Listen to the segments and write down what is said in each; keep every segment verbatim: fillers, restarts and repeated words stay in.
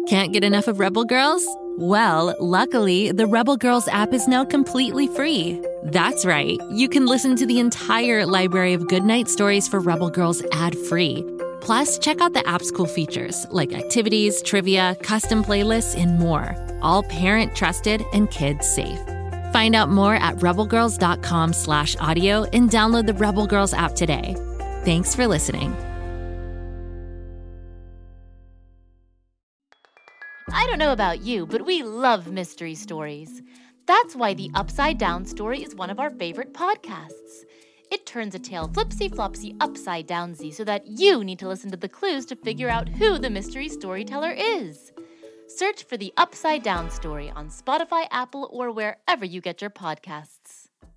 Can't get enough of Rebel Girls? Well, luckily, the Rebel Girls app is now completely free. That's right. You can listen to the entire library of goodnight stories for Rebel Girls ad-free. Plus, check out the app's cool features like activities, trivia, custom playlists, and more. All parent-trusted and kids-safe. Find out more at rebelgirls.com slash audio and download the Rebel Girls app today. Thanks for listening. I don't know about you, but we love mystery stories. That's why The Upside Down Story is one of our favorite podcasts. It turns a tale flipsy-flopsy upside-downsy so that you need to listen to the clues to figure out who the mystery storyteller is. Search for The Upside Down Story on Spotify, Apple, or wherever you get your podcasts.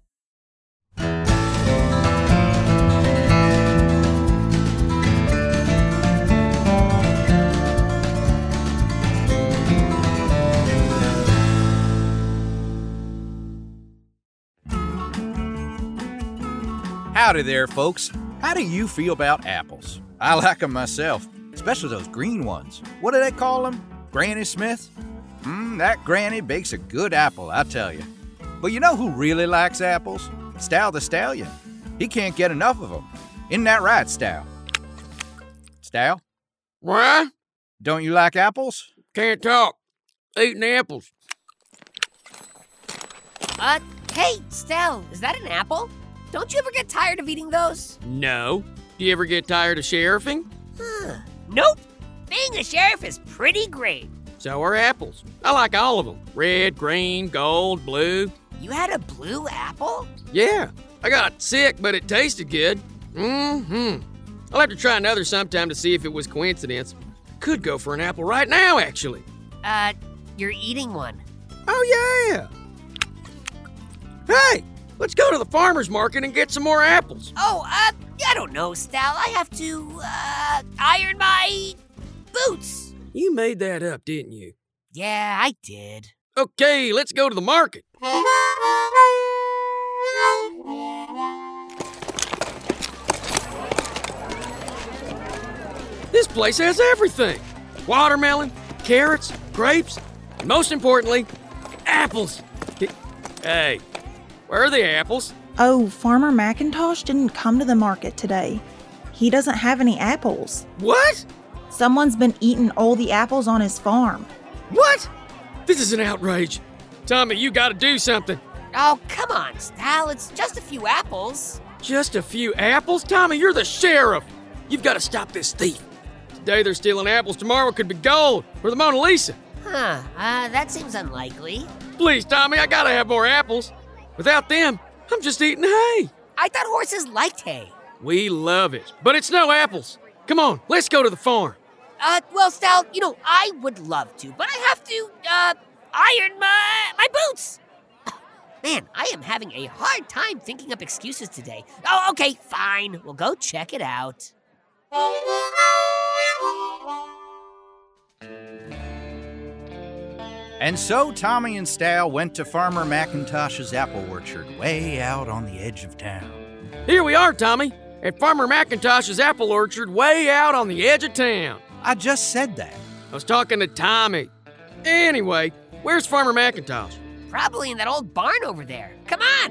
Howdy there, folks. How do you feel about apples? I like them myself, especially those green ones. What do they call them? Granny Smith? Mmm, that granny bakes a good apple, I tell you. But you know who really likes apples? Stal the Stallion. He can't get enough of them. Isn't that right, Stal? Stal? What? Don't you like apples? Can't talk. Eating apples. Uh, hey, Stal, is that an apple? Don't you ever get tired of eating those? No. Do you ever get tired of sheriffing? Huh. Nope. Being a sheriff is pretty great. So are apples. I like all of them. Red, green, gold, blue. You had a blue apple? Yeah. I got sick, but it tasted good. Mm-hmm. I'll have to try another sometime to see if it was coincidence. Could go for an apple right now, actually. Uh, you're eating one. Oh, yeah. Hey! Let's go to the farmer's market and get some more apples. Oh, uh, I don't know, Stal. I have to, uh, iron my boots. You made that up, didn't you? Yeah, I did. Okay, let's go to the market. This place has everything. Watermelon, carrots, grapes, and most importantly, apples. Hey. Where are the apples? Oh, Farmer McIntosh didn't come to the market today. He doesn't have any apples. What? Someone's been eating all the apples on his farm. What? This is an outrage. Tommy, you gotta do something. Oh, come on, Stal. It's just a few apples. Just a few apples? Tommy, you're the sheriff. You've got to stop this thief. Today they're stealing apples, tomorrow it could be gold or the Mona Lisa. Huh, uh, that seems unlikely. Please, Tommy, I gotta have more apples. Without them, I'm just eating hay. I thought horses liked hay. We love it, but it's no apples. Come on, let's go to the farm. Uh, well, Stal, you know, I would love to, but I have to, uh, iron my, my boots. Man, I am having a hard time thinking up excuses today. Oh, okay, fine. We'll go check it out. And so Tommy and Stal went to Farmer McIntosh's apple orchard way out on the edge of town. Here we are, Tommy, at Farmer McIntosh's apple orchard way out on the edge of town. I just said that. I was talking to Tommy. Anyway, where's Farmer McIntosh? Probably in that old barn over there. Come on!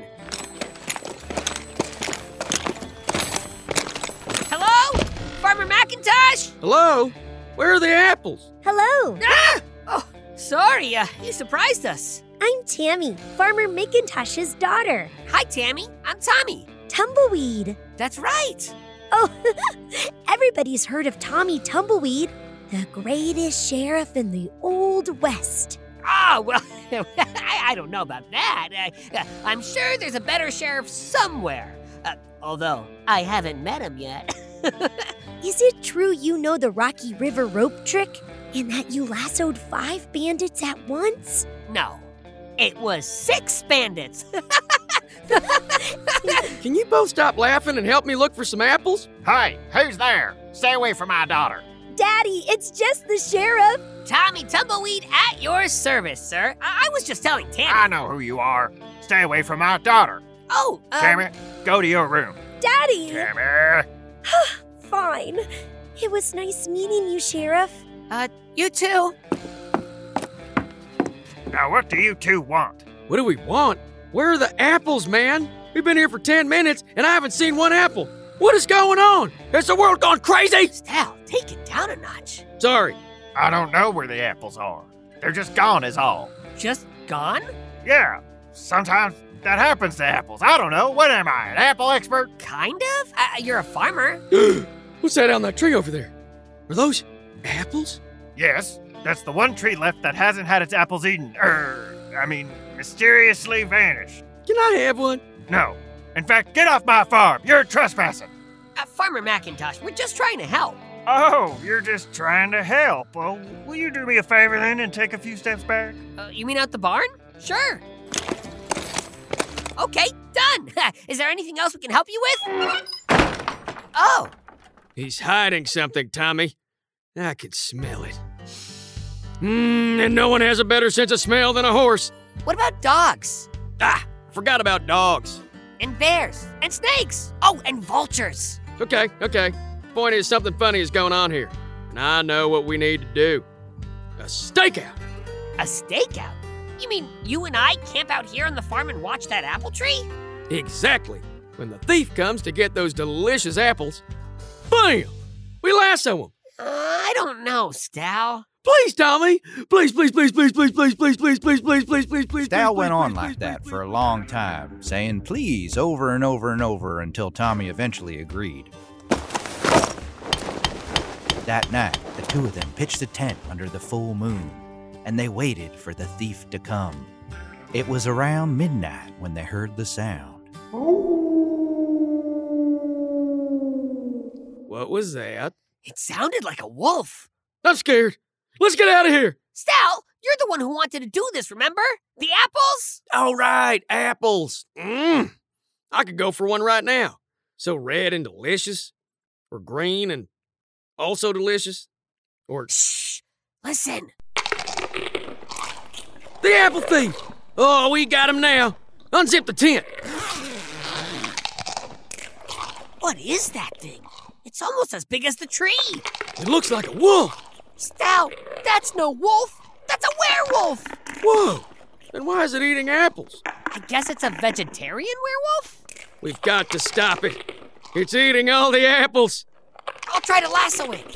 Hello? Farmer McIntosh? Hello? Where are the apples? Hello. Ah! Oh, sorry, uh, you surprised us. I'm Tammy, Farmer McIntosh's daughter. Hi, Tammy. I'm Tommy. Tumbleweed. That's right. Oh, everybody's heard of Tommy Tumbleweed, the greatest sheriff in the Old West. Ah, oh, well, I, I don't know about that. Uh, I'm sure there's a better sheriff somewhere. Uh, although, I haven't met him yet. Is it true you know the Rocky River rope trick? And that you lassoed five bandits at once? No, it was six bandits. Can you both stop laughing and help me look for some apples? Hey, who's there? Stay away from my daughter. Daddy, it's just the sheriff. Tommy Tumbleweed at your service, sir. I, I was just telling Tammy. I know who you are. Stay away from my daughter. Oh, uh... Tammy, go to your room. Daddy! Tammy! Fine. It was nice meeting you, Sheriff. Uh, you too. Now, what do you two want? What do we want? Where are the apples, man? We've been here for ten minutes and I haven't seen one apple. What is going on? Has the world gone crazy? Stal, take it down a notch. Sorry. I don't know where the apples are. They're just gone is all. Just gone? Yeah, sometimes that happens to apples. I don't know. What am I, an apple expert? Kind of? Uh, you're a farmer. What's that on that tree over there? Are those apples? Yes, that's the one tree left that hasn't had its apples eaten. Er, I mean, mysteriously vanished. Can I have one? No. In fact, get off my farm. You're trespassing. Uh, Farmer McIntosh, we're just trying to help. Oh, you're just trying to help. Well, will you do me a favor then and take a few steps back? Uh, you mean out the barn? Sure. Okay, done. Is there anything else we can help you with? Oh. He's hiding something, Tommy. I can smell it. Mmm, and no one has a better sense of smell than a horse. What about dogs? Ah, forgot about dogs. And bears? And snakes? Oh, and vultures. Okay, okay. Point is, something funny is going on here. And I know what we need to do. A stakeout. A stakeout? You mean you and I camp out here on the farm and watch that apple tree? Exactly. When the thief comes to get those delicious apples, bam! We lasso him. Uh, I don't know, Stal. Please, Tommy. Please, please, please, please, please, please, please, please, please, please, please, please, please. Stal went on like that for a long time, saying please over and over and over until Tommy eventually agreed. That night, the two of them pitched a tent under the full moon, and they waited for the thief to come. It was around midnight when they heard the sound. What was that? It sounded like a wolf. I'm scared. Let's get out of here. Stal, you're the one who wanted to do this, remember? The apples? All right, apples. Mmm. I could go for one right now. So red and delicious, or green and also delicious, or... Shh! Listen. The apple thief! Oh, we got him now. Unzip the tent. What is that thing? It's almost as big as the tree. It looks like a wolf. Stal, that's no wolf. That's a werewolf. Whoa. Then why is it eating apples? I guess it's a vegetarian werewolf? We've got to stop it. It's eating all the apples. I'll try to lasso it.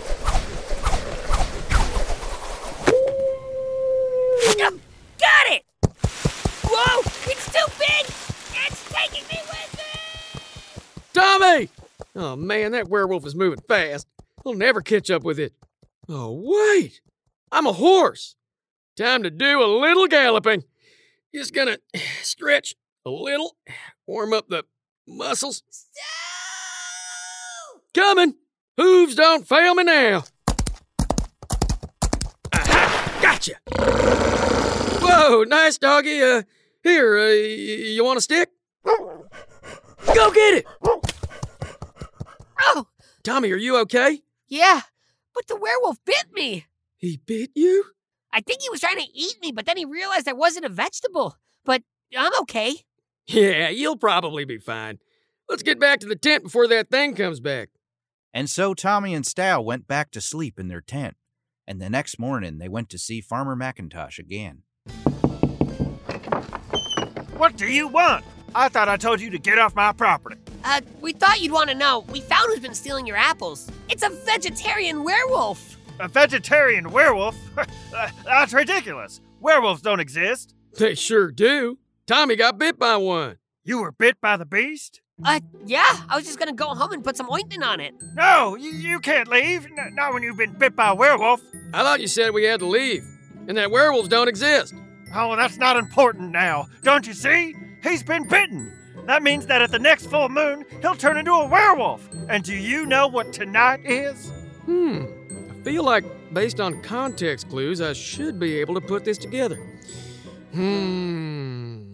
Yep, got it! Whoa, it's too big! It's taking me with it! Tommy! Oh man, that werewolf is moving fast. He'll never catch up with it. Oh wait, I'm a horse. Time to do a little galloping. Just gonna stretch a little, warm up the muscles. Stal! Coming! Hooves don't fail me now. Aha! Gotcha! Whoa, nice doggy. Uh, here, uh, y- you want a stick? Go get it! Oh! Tommy, are you okay? Yeah, but the werewolf bit me. He bit you? I think he was trying to eat me, but then he realized I wasn't a vegetable. But I'm okay. Yeah, you'll probably be fine. Let's get back to the tent before that thing comes back. And so Tommy and Stal went back to sleep in their tent, and the next morning they went to see Farmer McIntosh again. What do you want? I thought I told you to get off my property. Uh, we thought you'd want to know. We found who's been stealing your apples. It's a vegetarian werewolf. A vegetarian werewolf? That's ridiculous. Werewolves don't exist. They sure do. Tommy got bit by one. You were bit by the beast? Uh, yeah, I was just gonna go home and put some ointment on it. No, you, you can't leave. N- not when you've been bit by a werewolf. I thought you said we had to leave, and that werewolves don't exist. Oh, that's not important now. Don't you see? He's been bitten. That means that at the next full moon, he'll turn into a werewolf. And do you know what tonight is? Hmm. I feel like, based on context clues, I should be able to put this together. Hmm.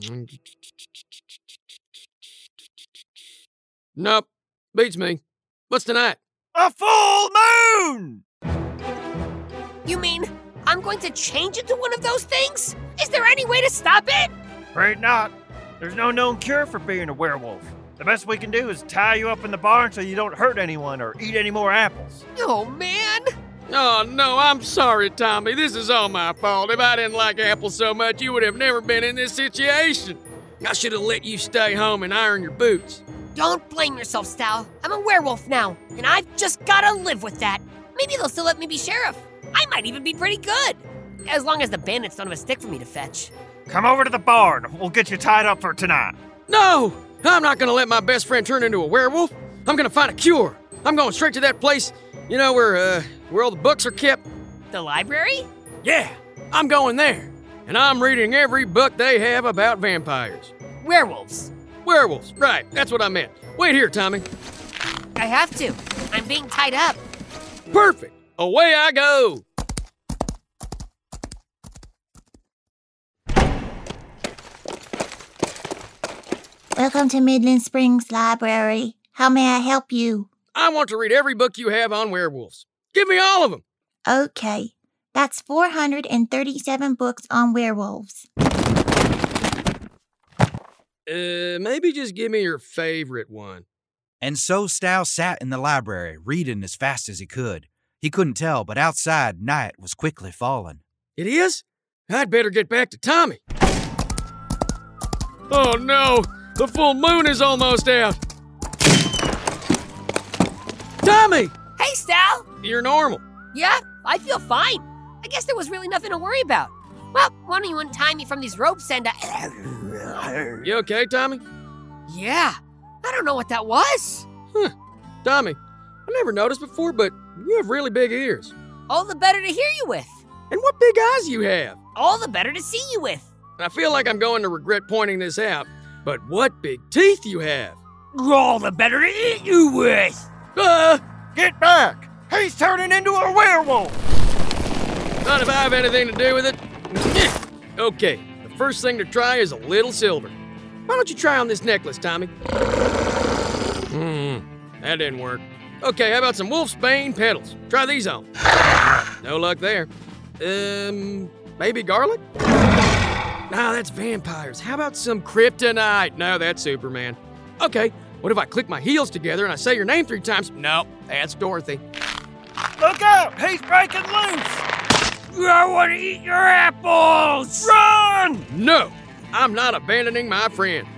Nope. Beats me. What's tonight? A full moon! You mean I'm going to change into one of those things? Is there any way to stop it? Afraid not. There's no known cure for being a werewolf. The best we can do is tie you up in the barn so you don't hurt anyone or eat any more apples. Oh, man. Oh, no, I'm sorry, Tommy. This is all my fault. If I didn't like apples so much, you would have never been in this situation. I should have let you stay home and iron your boots. Don't blame yourself, Stal. I'm a werewolf now, and I've just gotta live with that. Maybe they'll still let me be sheriff. I might even be pretty good. As long as the bandits don't have a stick for me to fetch. Come over to the barn. We'll get you tied up for tonight. No! I'm not gonna let my best friend turn into a werewolf. I'm gonna find a cure. I'm going straight to that place, you know, where, uh, where all the books are kept. The library? Yeah, I'm going there. And I'm reading every book they have about vampires. Werewolves. Werewolves, right, that's what I meant. Wait here, Tommy. I have to. I'm being tied up. Perfect. Away I go. Welcome to Midland Springs Library. How may I help you? I want to read every book you have on werewolves. Give me all of them. Okay. That's four hundred thirty-seven books on werewolves. Uh, maybe just give me your favorite one. And so Stal sat in the library, reading as fast as he could. He couldn't tell, but outside, night was quickly falling. It is? I'd better get back to Tommy. Oh no, the full moon is almost out. Tommy! Hey, Stal! You're normal. Yeah, I feel fine. I guess there was really nothing to worry about. Well, why don't you untie me from these ropes and... Uh... You okay, Tommy? Yeah, I don't know what that was. Huh. Tommy, I never noticed before, but you have really big ears. All the better to hear you with. And what big eyes you have. All the better to see you with. I feel like I'm going to regret pointing this out, but what big teeth you have. All the better to eat you with. Uh, Get back! He's turning into a werewolf! Not if I have anything to do with it. Okay, the first thing to try is a little silver. Why don't you try on this necklace, Tommy? Hmm, that didn't work. Okay, how about some wolfsbane petals? Try these on. No luck there. Um, maybe garlic? No, that's vampires. How about some kryptonite? No, that's Superman. Okay, what if I click my heels together and I say your name three times? No, that's Dorothy. Look out! He's breaking loose! I want to eat your apples! Run! No, I'm not abandoning my friend.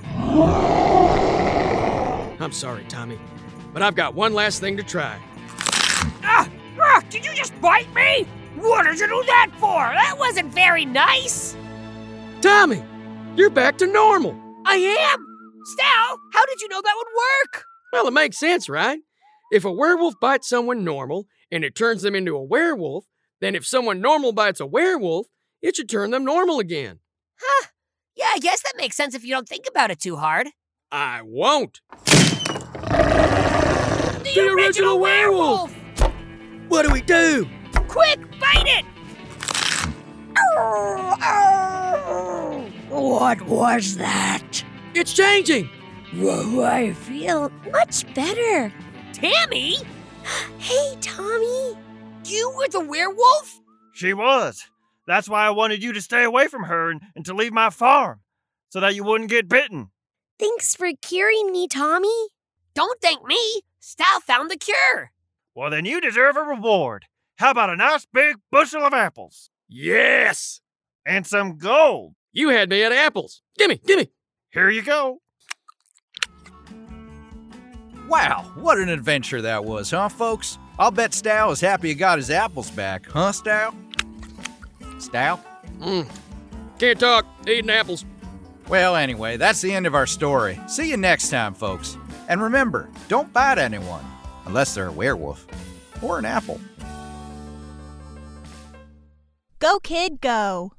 I'm sorry, Tommy, but I've got one last thing to try. Ah! Ah! Did you just bite me? What did you do that for? That wasn't very nice. Tommy, you're back to normal. I am? Stal, how did you know that would work? Well, it makes sense, right? If a werewolf bites someone normal and it turns them into a werewolf, then if someone normal bites a werewolf, it should turn them normal again. Huh. Yeah, I guess that makes sense if you don't think about it too hard. I won't. The, the original, original werewolf! werewolf! What do we do? Quick, bite it! What was that? It's changing. Whoa, I feel much better. Tammy? Hey, Tommy. You were the werewolf? She was. That's why I wanted you to stay away from her and, and to leave my farm, so that you wouldn't get bitten. Thanks for curing me, Tommy. Don't thank me. Stal found the cure. Well, then you deserve a reward. How about a nice big bushel of apples? Yes! And some gold. You had me at apples. Gimme, gimme. Here you go. Wow, what an adventure that was, huh, folks? I'll bet Stal is happy he got his apples back, huh, Stal? Stal? Mm. Can't talk, eating apples. Well, anyway, that's the end of our story. See you next time, folks. And remember, don't bite anyone, unless they're a werewolf or an apple. Go, kid, go.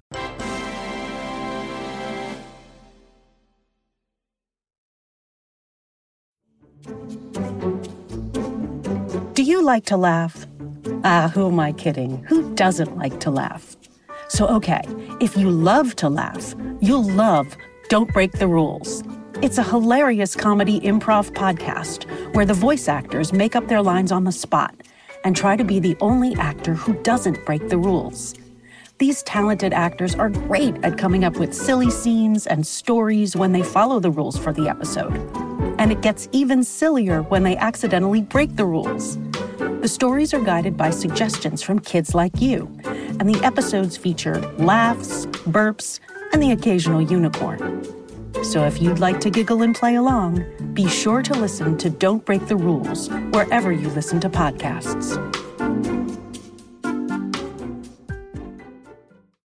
Do you like to laugh? Ah, who am I kidding? Who doesn't like to laugh? So, okay, if you love to laugh, you'll love Don't Break the Rules. It's a hilarious comedy improv podcast where the voice actors make up their lines on the spot and try to be the only actor who doesn't break the rules. These talented actors are great at coming up with silly scenes and stories when they follow the rules for the episode. And it gets even sillier when they accidentally break the rules. The stories are guided by suggestions from kids like you, and the episodes feature laughs, burps, and the occasional unicorn. So if you'd like to giggle and play along, be sure to listen to Don't Break the Rules wherever you listen to podcasts.